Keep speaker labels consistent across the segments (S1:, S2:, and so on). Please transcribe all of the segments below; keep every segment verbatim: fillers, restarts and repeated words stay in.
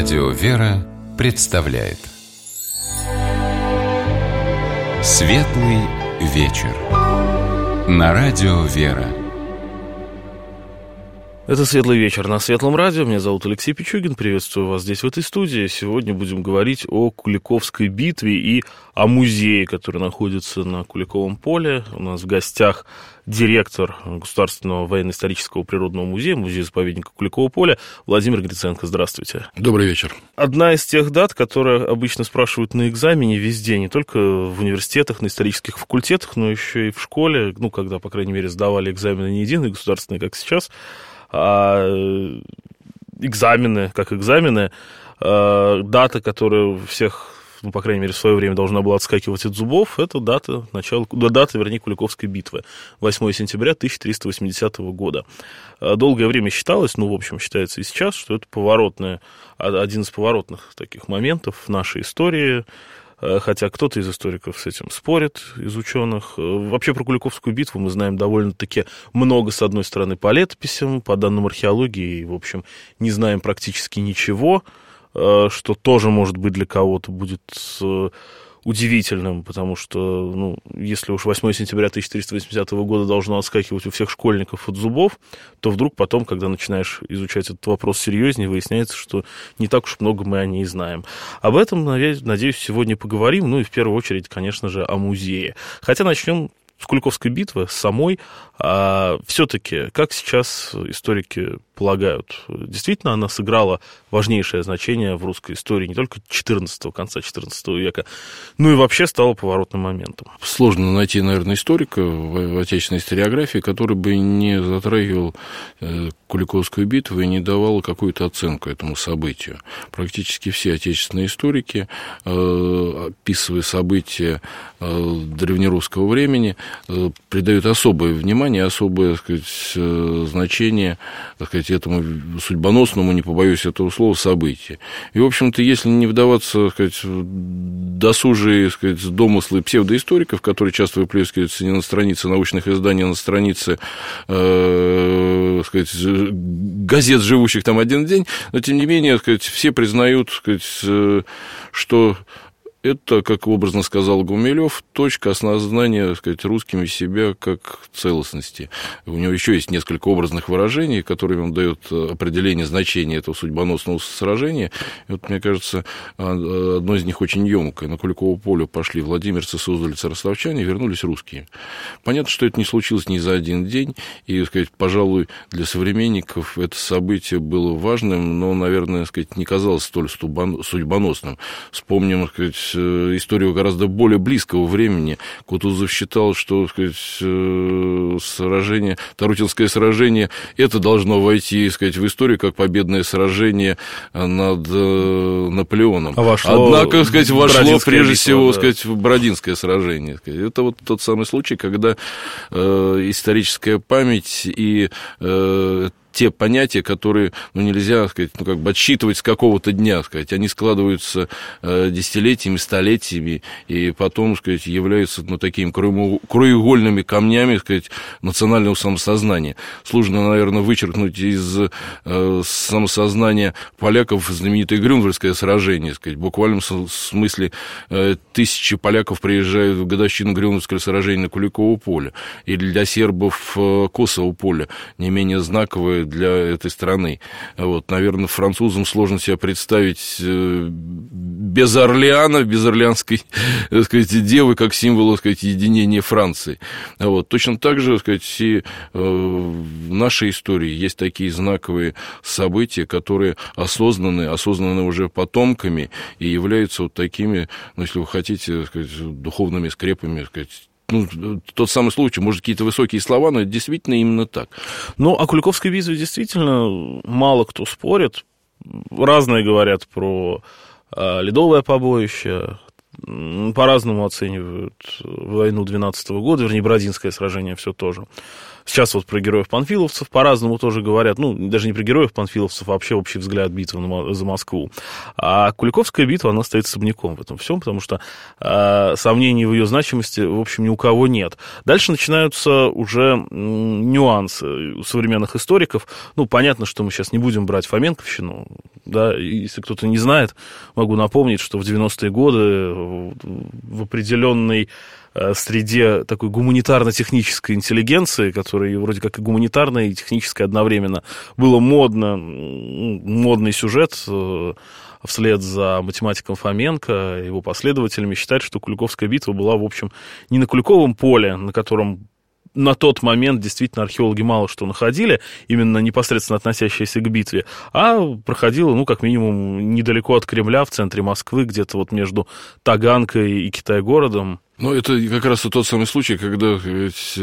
S1: Радио «Вера» представляет Светлый вечер на Радио «Вера».
S2: Это «Светлый вечер» на Светлом радио. Меня зовут Алексей Пичугин. Приветствую вас здесь, в этой студии. Сегодня будем говорить о Куликовской битве и о музее, который находится на Куликовом поле. У нас в гостях директор Государственного военно-исторического природного музея, музея-заповедника Куликового поля Владимир Гриценко. Здравствуйте.
S3: Добрый вечер.
S2: Одна из тех дат, которые обычно спрашивают на экзамене везде, не только в университетах, на исторических факультетах, но еще и в школе, ну, когда, по крайней мере, сдавали экзамены не единые государственные, как сейчас, а экзамены, как экзамены, дата, которая у всех, ну, по крайней мере, в свое время должна была отскакивать от зубов, это дата, начала, дата, вернее, Куликовской битвы, восьмое сентября тысяча триста восьмидесятого года. Долгое время считалось, ну, в общем, считается и сейчас, что это поворотное, один из поворотных таких моментов в нашей истории, хотя кто-то из историков с этим спорит, из ученых. Вообще про Куликовскую битву мы знаем довольно-таки много, с одной стороны, по летописям, по данным археологии, и, в общем, не знаем практически ничего, что тоже, может быть, для кого-то будет удивительным, потому что, ну, если уж восьмое сентября тысяча триста восьмидесятого года должно отскакивать у всех школьников от зубов, то вдруг потом, когда начинаешь изучать этот вопрос серьезнее, выясняется, что не так уж много мы о ней знаем. Об этом, надеюсь, сегодня поговорим, ну и в первую очередь, конечно же, о музее. Хотя начнем с Куликовской битвы, с самой. А все-таки, как сейчас историки полагают, действительно она сыграла важнейшее значение в русской истории не только четырнадцатого, конца четырнадцатого века, но и вообще стала поворотным моментом?
S3: Сложно найти, наверное, историка в отечественной историографии, который бы не затрагивал Куликовскую битву и не давал какую-то оценку этому событию. Практически все отечественные историки, описывая события древнерусского времени, придают особое внимание, особое, так сказать, значение, так сказать, этому судьбоносному, не побоюсь этого слова, событию. И, в общем-то, если не вдаваться, так сказать, в досужие, так сказать, домыслы псевдоисториков, которые часто выплескиваются не на странице научных изданий, а на странице, э, так сказать, газет, живущих там один день, но, тем не менее, так сказать, все признают, так сказать, что это, как образно сказал Гумилев, точка осознания, так сказать, русскими себя как целостности. У него еще есть несколько образных выражений, которыми он дает определение значения этого судьбоносного сражения. И вот, мне кажется, одно из них очень емкое. На Куликово поле пошли владимирцы, суздальцы, ростовчане, вернулись русские. Понятно, что это не случилось ни за один день, и, так сказать, пожалуй, для современников это событие было важным, но, наверное, так сказать, не казалось столь судьбоносным. Вспомним, так сказать, историю гораздо более близкого времени. Кутузов считал, что, так сказать, сражение, Тарутинское сражение, это должно войти, так сказать, в историю как победное сражение над Наполеоном.
S2: А вошло,
S3: Однако, так сказать, вошло прежде
S2: битва,
S3: всего,
S2: да.
S3: так сказать, в Бородинское сражение. Это вот тот самый случай, когда э, историческая память и э, те понятия, которые, ну, нельзя, сказать, ну, как бы отсчитывать с какого-то дня, сказать, они складываются э, десятилетиями, столетиями, и потом, сказать, являются, ну, такими краеугольными камнями, сказать, национального самосознания. Сложно, наверное, вычеркнуть из э, самосознания поляков знаменитое Грюнвальдское сражение, сказать, в буквальном смысле э, тысячи поляков приезжают в годовщину Грюнвальдского сражения на Куликово поле, или для сербов э, Косово поле, не менее знаковое для этой страны. Вот, наверное, французам сложно себя представить без Орлеана, без орлеанской, так сказать, девы, как символа, так сказать, единения Франции. Вот. Точно так же, так сказать, и в нашей истории есть такие знаковые события, которые осознаны, осознаны уже потомками и являются вот такими, ну, если вы хотите, так сказать, духовными скрепами, так сказать, ну, тот самый случай, может, какие-то высокие слова, но это действительно именно так.
S2: Ну, о Куликовской битве действительно мало кто спорит. Разные говорят про э, ледовое побоище, по-разному оценивают войну двенадцатого года, вернее, Бородинское сражение все тоже. Сейчас вот про героев-панфиловцев по-разному тоже говорят, ну, даже не про героев-панфиловцев, а вообще общий взгляд битвы на, за Москву. А Куликовская битва, она стоит особняком в этом всем, потому что э, сомнений в ее значимости, в общем, ни у кого нет. Дальше начинаются уже нюансы у современных историков. Ну, понятно, что мы сейчас не будем брать Фоменковщину, да, если кто-то не знает, могу напомнить, что в девяностые годы в определенной среде такой гуманитарно-технической интеллигенции, которая вроде как и гуманитарная, и техническая одновременно, было модно, модный сюжет вслед за математиком Фоменко, его последователями, считать, что Куликовская битва была, в общем, не на Куликовом поле, на котором на тот момент действительно археологи мало что находили, именно непосредственно относящиеся к битве, а проходила, ну, как минимум, недалеко от Кремля, в центре Москвы, где-то вот между Таганкой и Китай-городом.
S3: Ну, это как раз и тот самый случай, когда ведь,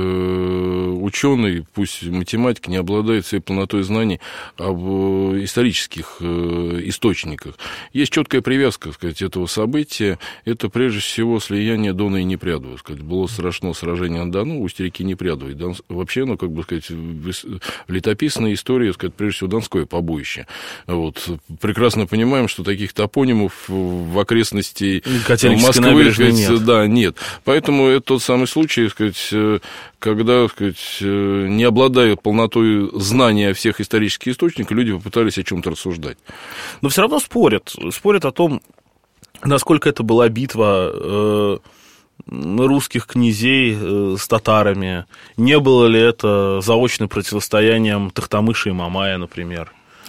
S3: э, ученый, пусть математик, не обладает всей полнотой знаний об исторических э, источниках. Есть четкая привязка, так сказать, этого события. Это, прежде всего, слияние Дона и Непрядова. Сказать, было страшно сражение на Дону, устье реки Непрядовой. Дон... Вообще, ну, как бы сказать, в летописной истории, сказать, прежде всего, Донское побоище. Вот. Прекрасно понимаем, что таких топонимов в окрестности Москвы, сказать, да, нет. Поэтому это тот самый случай, сказать, когда, сказать, не обладая полнотой знания всех исторических источников, люди попытались о чем-то рассуждать.
S2: Но все равно спорят. Спорят о том, насколько это была битва э, русских князей э, с татарами. Не было ли это заочным противостоянием Тохтамыша и Мамая, например?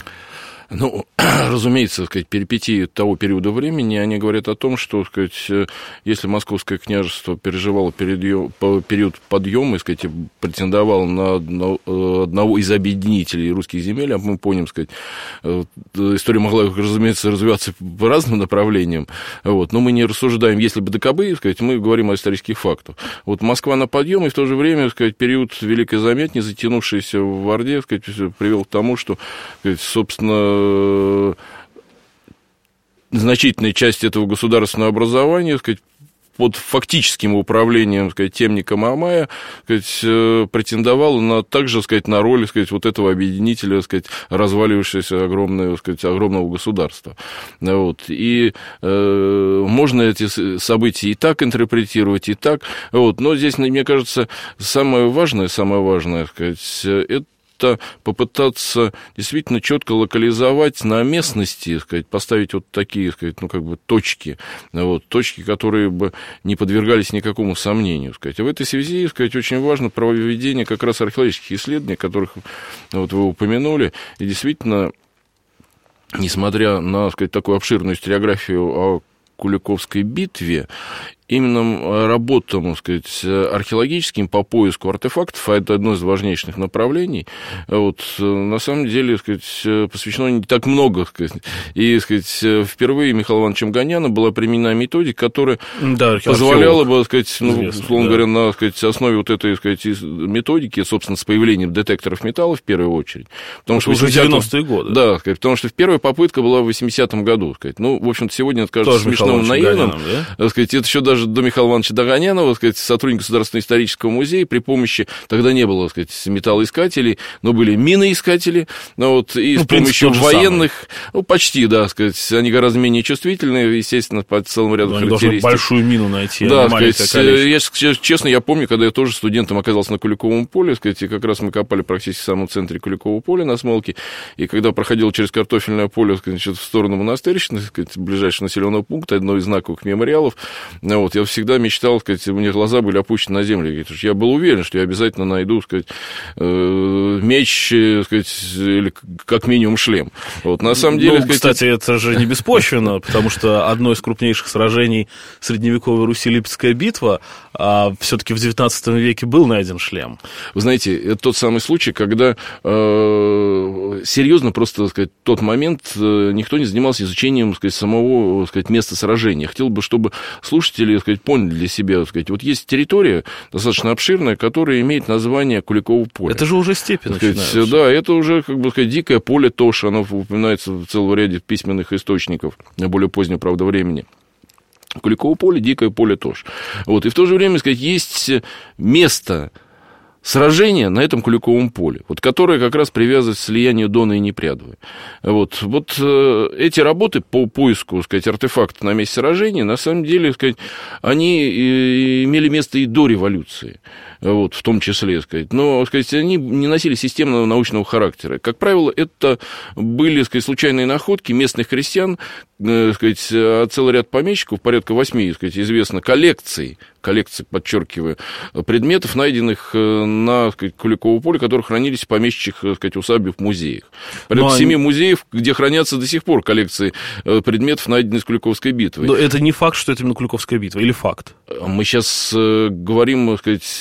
S3: Ну, разумеется, сказать, перипетии того периода времени, они говорят о том, что, сказать, если Московское княжество переживало период подъема, сказать, претендовало на одного из объединителей русских земель, а мы помним, сказать, история могла, разумеется, развиваться по разным направлениям, вот, но мы не рассуждаем, если бы докобы, сказать, мы говорим о исторических фактах. Вот Москва на подъем, и в то же время, сказать, период Великой Заметни, затянувшийся в Орде, сказать, привел к тому, что, сказать, собственно, значительная часть этого государственного образования, сказать, под фактическим управлением, сказать, темника Мамая, сказать, претендовала на, также, сказать, на роль, сказать, вот этого объединителя, сказать, развалившегося огромного, сказать, огромного государства. Вот. И э, можно эти события и так интерпретировать, и так. Вот. Но здесь, мне кажется, самое важное, самое важное, сказать, это это попытаться действительно четко локализовать на местности, сказать, поставить вот такие, сказать, ну, как бы точки, вот, точки, которые бы не подвергались никакому сомнению, сказать. А в этой связи, сказать, очень важно проведение как раз археологических исследований, о которых вот вы упомянули, и действительно, несмотря на, сказать, такую обширную историографию о Куликовской битве, именно работам, сказать, археологическим по поиску артефактов, а это одно из важнейших направлений, вот, на самом деле, сказать, посвящено не так много, сказать, и, сказать, впервые Михаилом Ивановичем Гоняном была применена методика, которая да, позволяла бы, сказать, ну, известно, условно да. говоря, на, сказать, основе вот этой, сказать, методики, собственно, с появлением детекторов металла в первую очередь, потому что
S2: уже девяностые годы.
S3: Да, сказать, потому что первая попытка была в восьмидесятом году, сказать, ну, в общем-то, сегодня это кажется
S2: тоже
S3: смешным, наивным,
S2: да?
S3: сказать, это еще даже до Михаила Ивановича Догонянова, сказать, сотрудник Государственного исторического музея, при помощи, тогда не было, сказать, металлоискателей, но были миноискатели, ну, вот, и ну, с помощью военных, ну, почти, да, сказать, они гораздо менее чувствительные, естественно, по целому ряду
S2: но
S3: характеристик.
S2: Большую мину найти,
S3: да, сказать, я, честно, я помню, когда я тоже студентом оказался на Куликовом поле, сказать, и как раз мы копали практически в самом центре Куликового поля на Смолке, и когда проходил через картофельное поле, сказать, в сторону Монастырщины, сказать, ближайшего населенного пункта, одного из знаковых мемориалов, ну, вот, я всегда мечтал, сказать, у меня глаза были опущены на землю. Я был уверен, что я обязательно найду, сказать, меч, сказать, или как минимум шлем. Вот, на самом деле,
S2: ну,
S3: сказать,
S2: кстати, это же не беспочвенно, потому что одно из крупнейших сражений средневековой Руси Липецкая битва, а все-таки в девятнадцатом веке был найден шлем.
S3: Вы знаете, это тот самый случай, когда э, серьезно просто, так сказать, тот момент э, никто не занимался изучением, так сказать, самого, так сказать, места сражения. Я хотел бы, чтобы слушатели, так сказать, поняли для себя, так сказать, вот есть территория достаточно обширная, которая имеет название Куликово поле.
S2: Это же уже степи начинаются.
S3: Да, это уже, как бы сказать, дикое поле Тош, оно упоминается в целом ряде письменных источников, более позднего, правда, времени. Куликово поле, дикое поле Тош. Вот, и в то же время, сказать, есть место сражение на этом Куликовом поле, вот, которое как раз привязывает к слиянию Дона и Непрядовой. Вот, вот э, эти работы по поиску, сказать, артефактов на месте сражения, на самом деле, сказать, они э, имели место и до революции. Вот, в том числе, сказать. Но, сказать, они не носили системного научного характера. Как правило, это были, сказать, случайные находки местных крестьян, э, сказать, а целый ряд помещиков, порядка восьми, сказать, известно, коллекций, коллекции, подчеркиваю, предметов, найденных на, сказать, Куликовом поле, которые хранились в помещичьих, сказать, усадьбах, в музеях. Порядка Но... семи музеев, где хранятся до сих пор коллекции предметов, найденных из Куликовской битвы.
S2: Но это не факт, что это именно Куликовская битва, или факт?
S3: Мы сейчас говорим, сказать,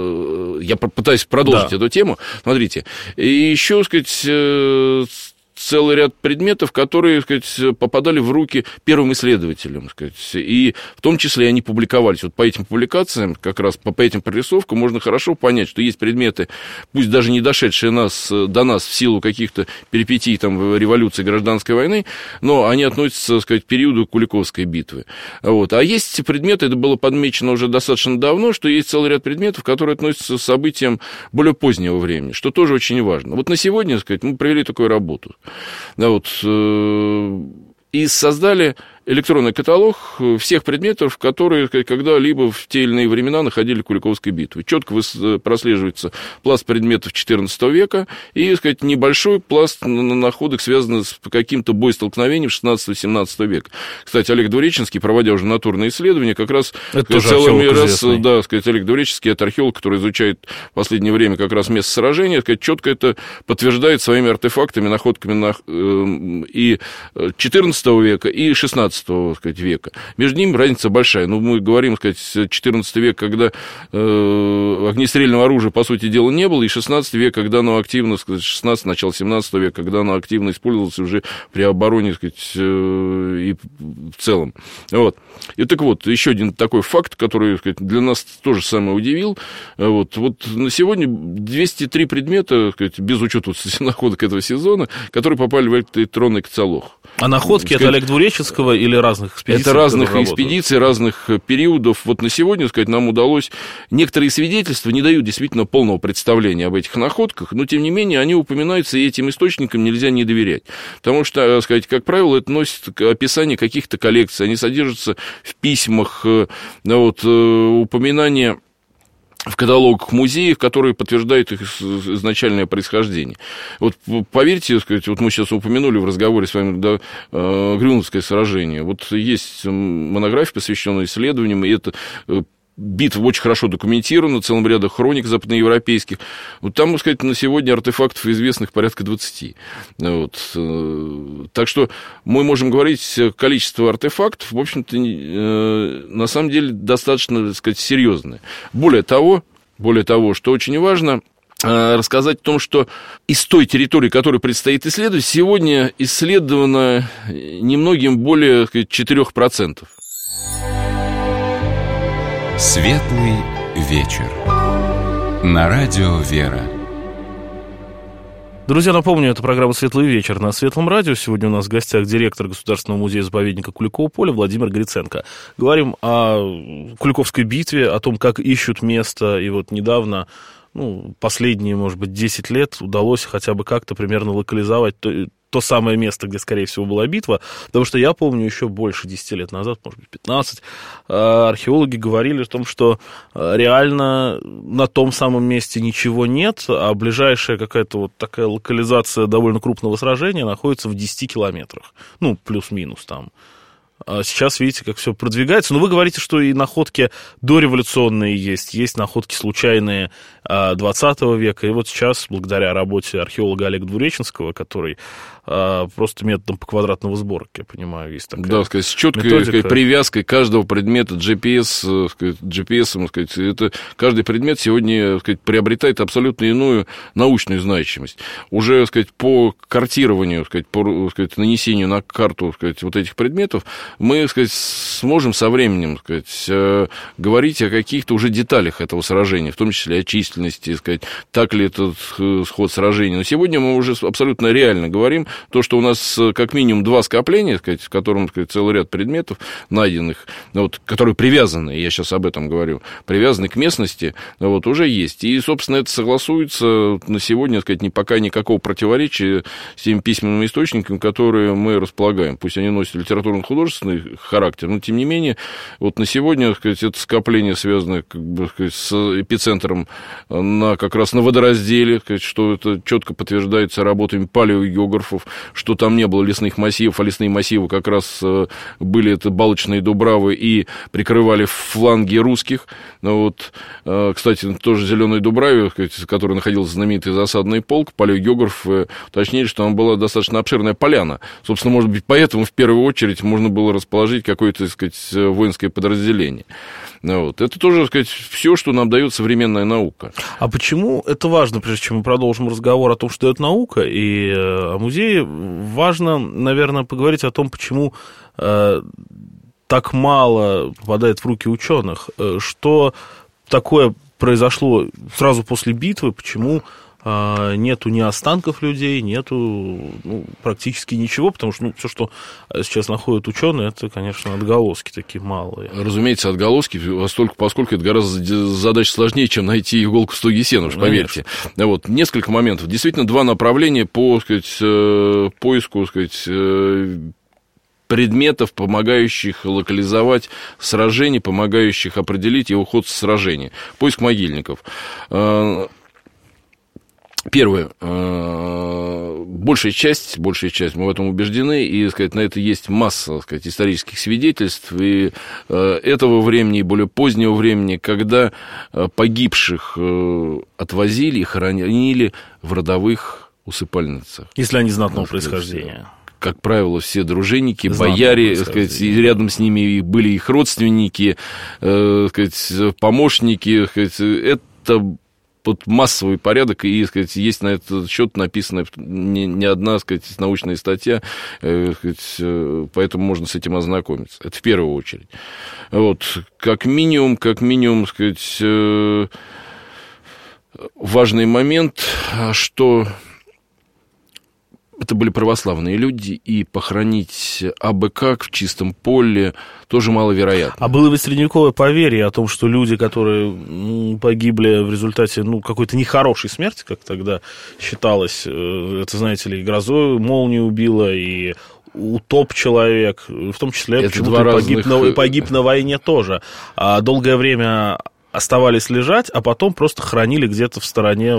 S3: я пытаюсь продолжить да. эту тему. Смотрите, и еще, сказать, целый ряд предметов, которые, так сказать, попадали в руки первым исследователям, так сказать, и в том числе они публиковались. Вот по этим публикациям, как раз по, по этим прорисовкам, можно хорошо понять, что есть предметы, пусть даже не дошедшие нас, до нас в силу каких-то перипетий там, революции, гражданской войны, но они относятся, так сказать, к периоду Куликовской битвы. Вот. А есть предметы, это было подмечено уже достаточно давно, что есть целый ряд предметов, которые относятся к событиям более позднего времени, что тоже очень важно. Вот на сегодня, так сказать, мы провели такую работу. Да, вот, э, и создали электронный каталог всех предметов, которые когда-либо в те или иные времена находили в Куликовской битве. Четко прослеживается пласт предметов четырнадцатого века и, так сказать, небольшой пласт находок, связанных с каким-то боестолкновением шестнадцатого-семнадцатого века. Кстати, Олег Двуреченский, проводя уже натурные исследования, как раз целый раз, да, сказать, Олег Двуреченский, это археолог, который изучает в последнее время как раз место сражения, сказать, четко это подтверждает своими артефактами, находками на, э, и четырнадцатого века, и шестнадцатого сказать, века. Между ними разница большая. Ну, мы говорим, сказать, четырнадцатый век, когда э, огнестрельного оружия, по сути дела, не было, и шестнадцатый век, когда оно активно, сказать, шестнадцатый, начало семнадцатого века, когда оно активно использовалось уже при обороне, сказать, э, и в целом. Вот. И так вот, еще один такой факт, который, сказать, для нас тоже самое удивил. Вот, вот на сегодня двести три предмета, сказать, без учета вот, находок этого сезона, которые попали в электронный каталог.
S2: А находки сказать, это Олег Двуреченского или разных экспедиций?
S3: Это разных экспедиций, разных периодов. Вот на сегодня, сказать, нам удалось... Некоторые свидетельства не дают действительно полного представления об этих находках, но, тем не менее, они упоминаются, и этим источникам нельзя не доверять. Потому что, сказать, как правило, это носит описание каких-то коллекций, они содержатся в письмах, вот, упоминания в каталогах музеев, которые подтверждают их изначальное происхождение. Вот поверьте, сказать, вот мы сейчас упомянули в разговоре с вами да, Грюновское сражение. Вот есть монография, посвященная исследованиям, и это битва очень хорошо документирована, целым рядом хроник западноевропейских. Вот там, можно сказать, на сегодня артефактов известных порядка двадцати. Вот. Так что мы можем говорить, количество артефактов, в общем-то, на самом деле достаточно, так сказать, серьезное. Более того, более того, что очень важно, рассказать о том, что из той территории, которую предстоит исследовать, сегодня исследовано немногим более, так сказать, четыре процента.
S1: Светлый вечер. На радио «Вера».
S2: Друзья, напомню, это программа «Светлый вечер» на Светлом радио. Сегодня у нас в гостях директор Государственного музея-заповедника Куликового поля Владимир Гриценко. Говорим о Куликовской битве, о том, как ищут место. И вот недавно, ну, последние, может быть, десять лет удалось хотя бы как-то примерно локализовать то, то самое место, где, скорее всего, была битва. Потому что я помню еще больше десяти лет назад, может быть, пятнадцать, археологи говорили о том, что реально на том самом месте ничего нет, а ближайшая какая-то вот такая локализация довольно крупного сражения находится в десяти километрах. Ну, плюс-минус там. А сейчас, видите, как все продвигается. Но вы говорите, что и находки дореволюционные есть, есть находки случайные двадцатого века. И вот сейчас, благодаря работе археолога Олега Двуреченского, который просто методом по квадратного сбора, я понимаю, есть такая
S3: да, сказать, с четкой сказать, привязкой каждого предмета джи пи эс, сказать, джи пи эс, сказать, это, каждый предмет сегодня сказать, приобретает абсолютно иную научную значимость. Уже сказать, по картированию, сказать, по сказать, нанесению на карту сказать, вот этих предметов мы, так сказать, сможем со временем, так сказать, говорить о каких-то уже деталях этого сражения, в том числе о численности, так сказать, так ли этот ход сражения. Но сегодня мы уже абсолютно реально говорим, то, что у нас как минимум два скопления, так сказать, в котором, так сказать, целый ряд предметов найденных, вот, которые привязаны, я сейчас об этом говорю, привязаны к местности, вот, уже есть. И, собственно, это согласуется на сегодня, так сказать, ни, пока никакого противоречия с теми письменными источниками, которые мы располагаем. Пусть они носят литературно-художественный характер, но, тем не менее, вот на сегодня, так сказать, это скопление связано, как бы, так сказать, с эпицентром на, как раз на водоразделе, сказать, что это четко подтверждается работами палеогеографов, что там не было лесных массивов, а лесные массивы как раз были это балочные дубравы и прикрывали фланги русских. Ну, вот, кстати, тоже в Зеленой Дубраве, в которой находился знаменитый засадный полк, палеогеографы уточнили, что там была достаточно обширная поляна. Собственно, может быть, поэтому в первую очередь можно было расположить какое-то, так сказать, воинское подразделение. Вот. Это тоже, так сказать, все, что нам дает современная наука.
S2: А почему это важно, прежде чем мы продолжим разговор о том, что это наука и о музее, важно, наверное, поговорить о том, почему э, так мало попадает в руки ученых, что такое произошло сразу после битвы, почему нету ни останков людей, нету ну, практически ничего, потому что ну, все, что сейчас находят ученые, это, конечно, отголоски такие малые.
S3: Разумеется, отголоски, поскольку, поскольку это гораздо задача сложнее, чем найти иголку в стоге сена, уж поверьте. Вот, несколько моментов. Действительно, два направления по, сказать, поиску, сказать, предметов, помогающих локализовать сражение, помогающих определить его ход сражения. Поиск могильников. Первое, большая часть, большая часть, мы в этом убеждены, и, сказать, на это есть масса, сказать, исторических свидетельств, и этого времени, и более позднего времени, когда погибших отвозили и хоронили в родовых усыпальницах.
S2: Если они знатного происхождения.
S3: Как правило, все дружинники, бояре, сказать, и рядом с ними были их родственники, сказать, помощники, сказать, это... Тут массовый порядок, и, сказать, есть на этот счет написана не, не одна, сказать, научная статья, э, сказать, поэтому можно с этим ознакомиться. Это в первую очередь. Вот, как минимум, как минимум, сказать, э, важный момент, что это были православные люди, и похоронить абы как в чистом поле тоже маловероятно. А было ведь средневековое поверье о том, что люди, которые погибли в результате ну, какой-то нехорошей смерти, как тогда считалось, это, знаете ли, и грозой молнию убило, и утоп человек, в том числе это почему-то разных... погиб, на, погиб на войне тоже. А долгое время... оставались лежать, а потом просто хоронили где-то в стороне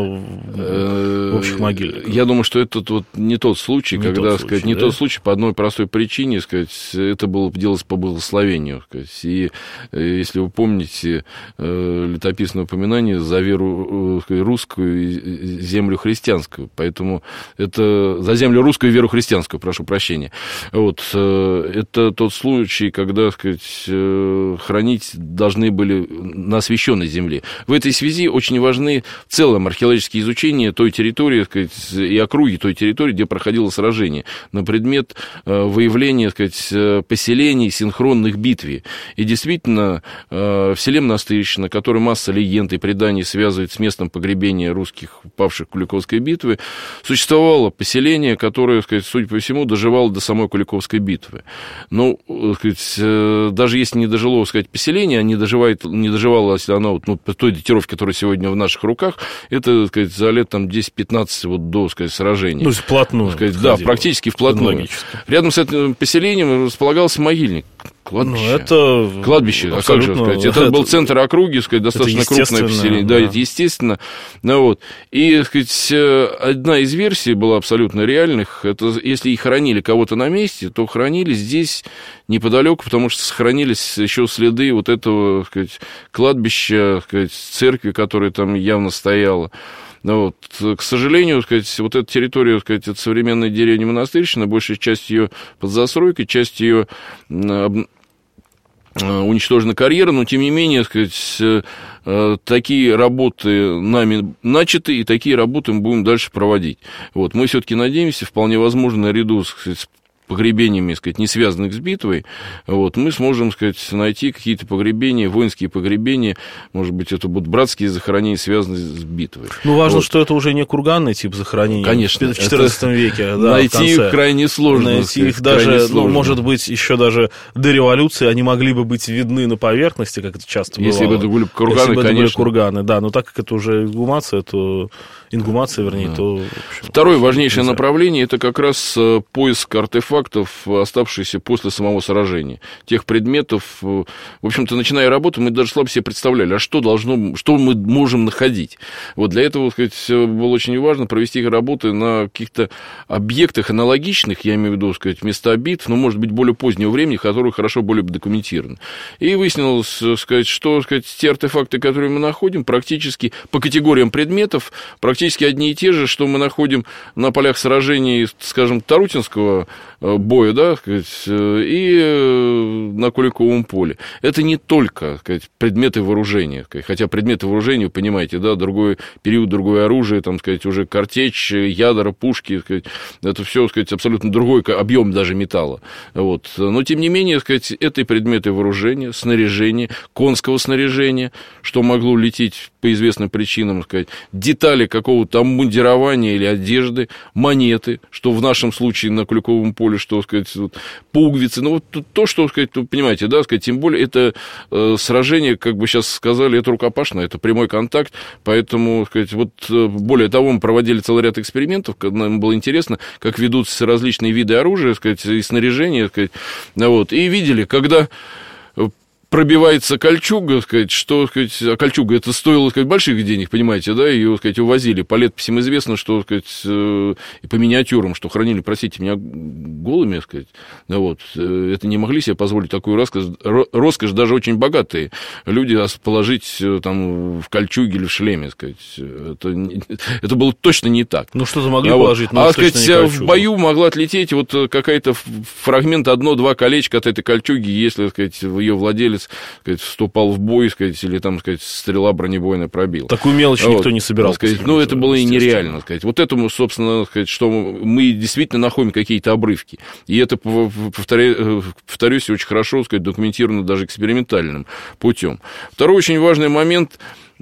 S3: в общих могилах. Я думаю, что это вот не тот случай, не когда, тот сказать, случай, не да? тот случай по одной простой причине, сказать, это было делалось по благословению. Сказать, и если вы помните летописное упоминание за веру русскую и землю христианскую, поэтому это за землю русскую и веру христианскую, прошу прощения. Вот, это тот случай, когда, сказать, хранить должны были на освященном земле. В этой связи очень важны в целом археологические изучения той территории, сказать, и округи той территории, где проходило сражение, на предмет выявления, сказать, поселений, синхронных битве. И действительно, в селе Монастырщина, который масса легенд и преданий связывает с местом погребения русских, павших в Куликовской битве, существовало поселение, которое, сказать, судя по всему, доживало до самой Куликовской битвы. Но, сказать, даже если не дожило, сказать, поселение, не доживает, не доживало она вот, ну, по той датировке, которая сегодня в наших руках, это, так сказать, за лет там, десять-пятнадцать вот, до, сказать, сражения. То есть вплотную. Сказать, да, практически вплотную. Рядом с этим поселением располагался могильник. Кладбище. Ну, это... Кладбище, а как же сказать? Это, это был центр округи, сказать, достаточно крупное поселение. Да, да, это естественно. Ну, вот. И, сказать, одна из версий была абсолютно реальных. Это если и хоронили кого-то на месте, то хоронили здесь неподалеку, потому что сохранились еще следы вот этого, сказать, кладбища, сказать, церкви, которая там явно стояла. Ну, вот, к сожалению, сказать, вот эта территория, сказать, это современная деревня Монастырщина, большая часть ее под застройкой, часть ее уничтожена карьера, но, тем не менее, сказать, такие работы нами начаты, и такие работы мы будем дальше проводить. Вот, мы все-таки надеемся, вполне возможно, наряду, сказать, погребениями, сказать, не связанных с битвой, вот, мы сможем, сказать, найти какие-то погребения, воинские погребения, может быть, это будут братские захоронения, связанные с битвой.
S2: Ну, важно,
S3: вот.
S2: что это уже не курганный тип захоронений.
S3: Конечно.
S2: В четырнадцатом веке, да,
S3: найти их крайне сложно.
S2: Найти
S3: сказать,
S2: их даже,
S3: сложно.
S2: ну, может быть, еще даже до революции они могли бы быть видны на поверхности, как это часто
S3: Если
S2: бывало.
S3: бы это были курганы,
S2: Если бы это
S3: конечно.
S2: были курганы, да, но так как это уже эксгумация, то ингумация, вернее, да. то... В общем,
S3: второе важнейшее
S2: нельзя.
S3: направление – это как раз поиск артефактов, оставшиеся после самого сражения. Тех предметов, в общем-то, начиная работу, мы даже слабо себе представляли, а что должно, что мы можем находить. Вот для этого, так сказать, было очень важно провести работы на каких-то объектах аналогичных, я имею в виду, так сказать, места битв, но, может быть, более позднего времени, которые хорошо были бы документированы. И выяснилось, так сказать, что, так сказать, те артефакты, которые мы находим, практически по категориям предметов, практически одни и те же, что мы находим на полях сражений, скажем, Тарутинского боя, да, сказать, и на Куликовом поле. Это не только, сказать, предметы вооружения, хотя предметы вооружения, вы понимаете, да, другой период, другое оружие, там, сказать, уже картечь, ядра, пушки, сказать, это все, сказать, абсолютно другой объем даже металла. Вот. Но, тем не менее, сказать, это и предметы вооружения, снаряжения, конского снаряжения, что могло лететь по известным причинам, сказать, детали какого-то обмундирования или одежды, монеты, что в нашем случае на Куликовом поле, что, сказать, вот, пуговицы, ну, вот то, что, сказать, вы понимаете, да, сказать, тем более это э, сражение, как бы сейчас сказали, это рукопашное, это прямой контакт, поэтому, сказать, вот, более того, мы проводили целый ряд экспериментов, нам было интересно, как ведутся различные виды оружия, сказать, и снаряжения, сказать, вот, и видели, когда пробивается кольчуга, сказать, что, сказать, а кольчуга это стоило, сказать, больших денег, понимаете, да, ее, сказать, увозили. По летописям известно, что, сказать, и по миниатюрам, что хранили, простите меня, голыми, сказать, вот, это не могли себе позволить такую роскошь, роскошь даже очень богатые люди положить там в кольчуге или в шлеме, сказать, это, это было точно не так.
S2: Ну, что-то могли
S3: а
S2: положить,
S3: вот,
S2: но
S3: а, сказать, в бою могла отлететь вот какая-то фрагмент, одно-два колечка от этой кольчуги, если, сказать, ее владелец, сказать, вступал в бой, сказать, или там, сказать, стрела бронебойная пробила.
S2: Такую мелочь вот. Никто не собирался.
S3: Сказать, ну, это было и нереально. Сказать. Вот этому, собственно, сказать, что мы действительно находим какие-то обрывки. И это, повторяю, повторюсь, очень хорошо, сказать, документировано даже экспериментальным путем. Второй очень важный момент.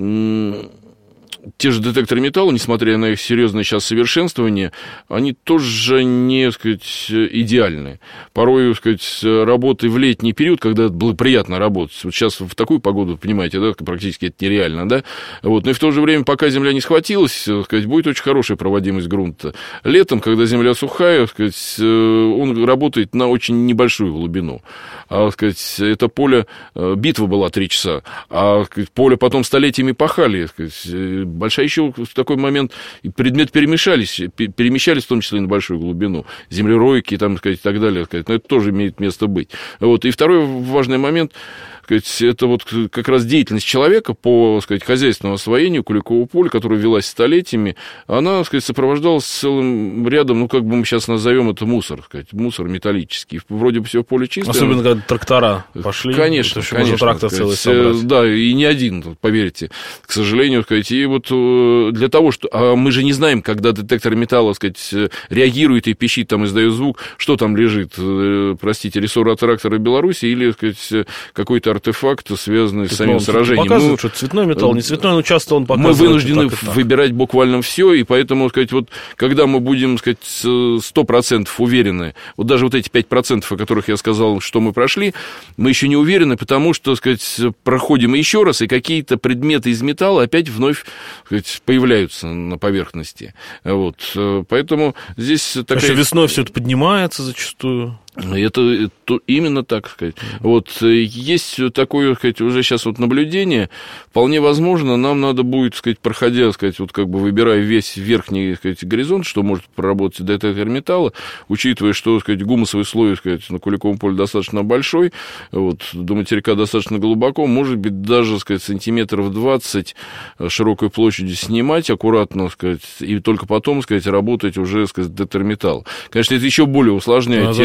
S3: Те же детекторы металла, несмотря на их серьезное сейчас совершенствование, они тоже не, сказать, идеальны. Порой, сказать, работы в летний период, когда было приятно работать, вот сейчас в такую погоду, понимаете, да, практически это нереально, да, вот, но и в то же время, пока земля не схватилась, сказать, будет очень хорошая проводимость грунта. Летом, когда земля сухая, сказать, он работает на очень небольшую глубину. А, сказать, это поле, битва была три часа, а, сказать, поле потом столетиями пахали, сказать, большая еще в такой момент предметы перемешались, перемещались в том числе и на большую глубину, землеройки там, сказать, и так далее, сказать, но это тоже имеет место быть. Вот. И второй важный момент, сказать, это вот как раз деятельность человека по, сказать, хозяйственному освоению Куликового поля, которая велась столетиями, она, сказать, сопровождалась целым рядом, ну, как бы мы сейчас назовем это мусор, сказать, мусор металлический. Вроде бы все в поле чистое.
S2: Особенно, когда трактора пошли.
S3: Конечно,
S2: это
S3: конечно.
S2: Трактор
S3: сказать,
S2: целый собрать.
S3: Да, и не один, поверьте, к сожалению, сказать. И вот для того, что... А мы же не знаем, когда детектор металла, сказать, реагирует и пищит, там, издает звук, что там лежит, простите, рессор от трактора Беларуси или, сказать, какой-то артефакт, связанный с самим сражением.
S2: Показывают, ну, что цветной металл, не цветной, но часто он показывает.
S3: Мы вынуждены выбирать буквально все, и поэтому, сказать, вот, когда мы будем, сказать, сто процентов уверены, вот даже вот эти пять процентов, о которых я сказал, что мы прошли, мы еще не уверены, потому что, сказать, проходим еще раз, и какие-то предметы из металла опять вновь, сказать, появляются на поверхности. Вот. Поэтому здесь такая...
S2: Значит, весной все это поднимается зачастую.
S3: Это, это именно так сказать. Вот, есть такое, сказать, уже сейчас вот наблюдение. Вполне возможно, нам надо будет, сказать, проходя, сказать, вот как бы выбирая весь верхний, сказать, горизонт, что может проработать детектор металла, учитывая, что, сказать, гумусовый слой, сказать, на Куликовом поле достаточно большой, вот, до материка достаточно глубоко, может быть, даже, сказать, сантиметров двадцать широкой площади снимать аккуратно, сказать, и только потом, сказать, работать уже, сказать, детектор металла. Конечно, это еще более усложняет.
S2: Это очень сложно.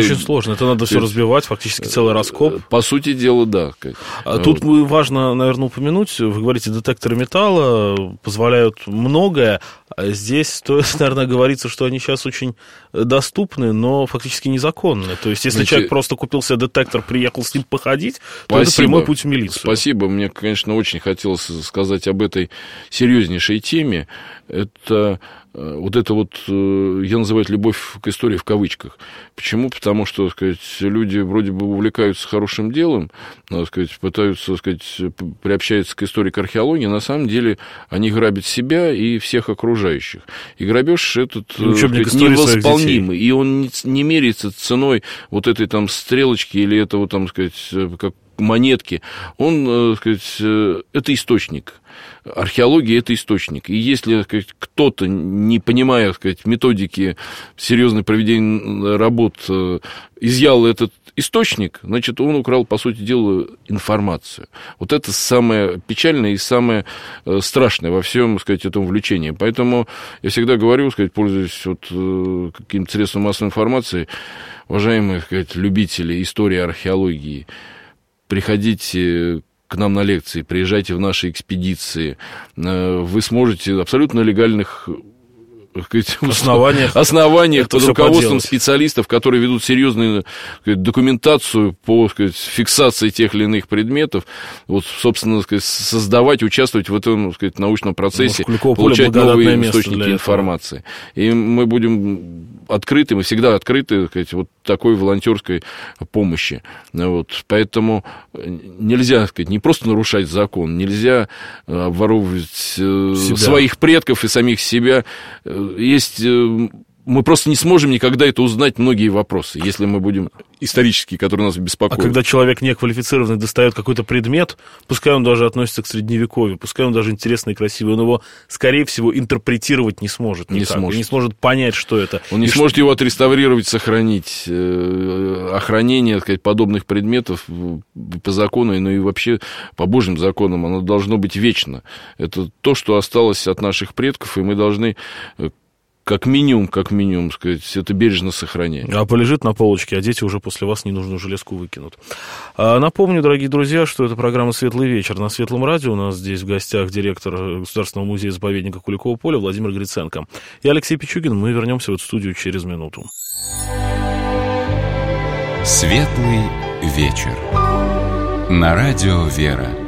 S2: сложно, это надо все разбивать, фактически целый раскоп.
S3: По сути дела, да.
S2: Тут вот. Важно, наверное, упомянуть, вы говорите, детекторы металла позволяют многое, а здесь стоит, наверное, говориться, что они сейчас очень доступны, но фактически незаконны. То есть, если Знаете, человек просто купил себе детектор, приехал с ним походить, то спасибо, это прямой путь в милицию.
S3: Спасибо. Мне, конечно, очень хотелось сказать об этой серьезнейшей теме. Это вот это вот, я называю это любовь к истории в кавычках. Почему? Потому что, так сказать, люди вроде бы увлекаются хорошим делом, так сказать, пытаются, так сказать, приобщаются к истории, к археологии, на самом деле они грабят себя и всех окружающих. И грабеж этот, сказать, невосполнимый, и он не, не меряется ценой вот этой там стрелочки или этого, там, сказать, как монетки. Он, сказать, это источник. Археология – это источник. И если, сказать, кто-то, не понимая, сказать, методики серьезного проведения работ, изъял этот источник, значит, он украл, по сути дела, информацию. Вот это самое печальное и самое страшное во всем, сказать, этом увлечении. Поэтому я всегда говорю, сказать, пользуясь вот каким-то средством массовой информации, уважаемые, сказать, любители истории, археологии, приходите к нам на лекции, приезжайте в наши экспедиции, вы сможете абсолютно легальных
S2: основаниях,
S3: основаниях под руководством специалистов, которые ведут серьезную, сказать, документацию по, сказать, фиксации тех или иных предметов, вот, собственно, сказать, создавать, участвовать в этом, сказать, научном процессе, ну, получать новые источники информации. И мы будем открыты, мы всегда открыты, сказать, вот такой волонтерской помощи. Вот. Поэтому нельзя, сказать, не просто нарушать закон, нельзя обворовывать себя, своих предков и самих себя. Есть... Мы просто не сможем никогда это узнать, многие вопросы, если мы будем исторические, которые нас беспокоят.
S2: А когда человек неквалифицированный достает какой-то предмет, пускай он даже относится к Средневековью, пускай он даже интересный и красивый, он его, скорее всего, интерпретировать не сможет никак, не сможет, не сможет понять, что это.
S3: Он не сможет что... его отреставрировать, сохранить. Охранение, так сказать, подобных предметов по закону, но и вообще по Божьим законам, оно должно быть вечно. Это то, что осталось от наших предков, и мы должны... Как минимум, как минимум, сказать, это бережно сохранять.
S2: А полежит на полочке, а дети уже после вас ненужную железку выкинут. А напомню, дорогие друзья, что это программа «Светлый вечер» на Светлом радио. У нас здесь в гостях директор Государственного музея-заповедника Куликово поле Владимир Гриценко. Я Алексей Пичугин, мы вернемся в эту студию через минуту.
S1: «Светлый вечер» на радио «Вера».